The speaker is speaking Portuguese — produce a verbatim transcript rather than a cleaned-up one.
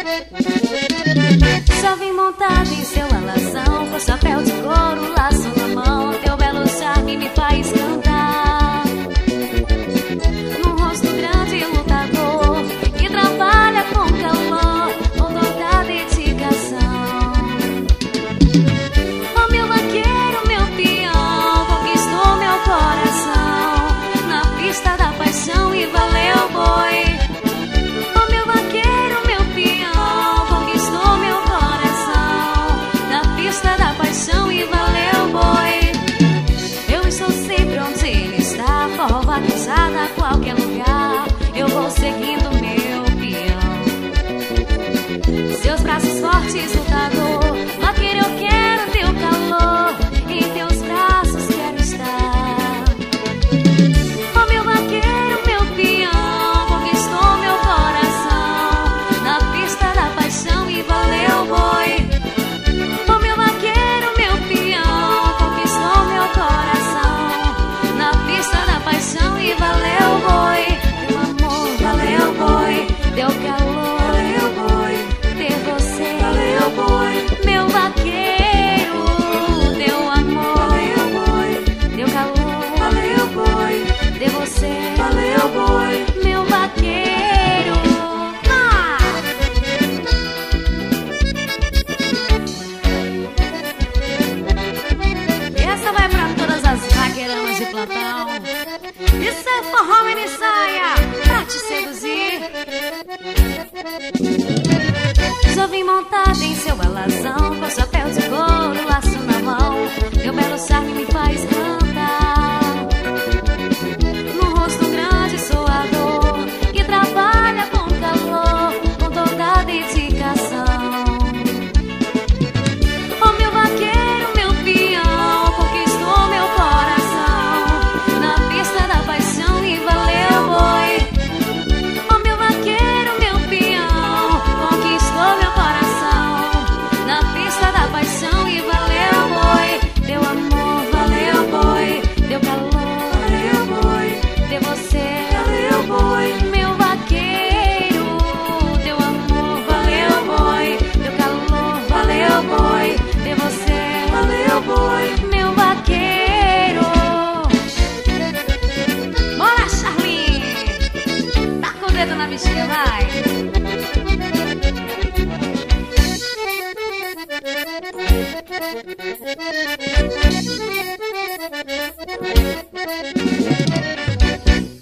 Só vim montada em seu alazão, com chapéu de couro, laço na mão. Teu belo charme me faz cantar. Num rosto grande e lutador, que trabalha com calor, com toda dedicação. Oh, meu vaqueiro, meu peão, conquistou meu coração na pista da paixão e valeu boi. Oh, meu vaqueiro, meu peão, conquistou meu coração na pista da paixão e valeu boi. Eu estou sempre onde ele está, forró, vaquejada, qualquer lugar. Eu vou seguindo meu peão, seus braços fortes, lutador. Vaqueiro, eu quero teu calor, em teus braços quero estar. Oh, meu vaqueiro, meu peão, conquistou meu coração na pista da paixão e valeu boi. Oh, meu vaqueiro, meu peão, conquistou meu coração na pista da paixão e valeu boi. Teu amor, valeu boi. Teu calor, valeu boi. Ter você, valeu boi. Meu vaqueiro, teu amor, valeu boi. Teu calor, valeu boi. Ter você, valeu boi. Meu vaqueiro. Ah! Essa vai pra todas as vaqueiranas de plantão. Isso é forró mini saia pra te seduzir. Já vim montada em seu alazão, com chapéu de couro, laço na mão. Teu belo charme me faz cantar. Num rosto grande suador, que trabalha com calor, com toda dedicação. Oh, meu vaqueiro, meu peão, conquistou meu coração na pista da paixão e valeu boi. Oh, meu vaqueiro, meu peão, conquistou meu coração na pista da paixão e valeu boi. Teu amor, valeu boi. Teu calor, valeu boi. Ter você, valeu boi. Meu vaqueiro, teu amor, valeu boi. Teu calor, valeu boi. Ter você, valeu boi. Meu vaqueiro. Bora, Charlie, tá com o dedo na bexiga, vai.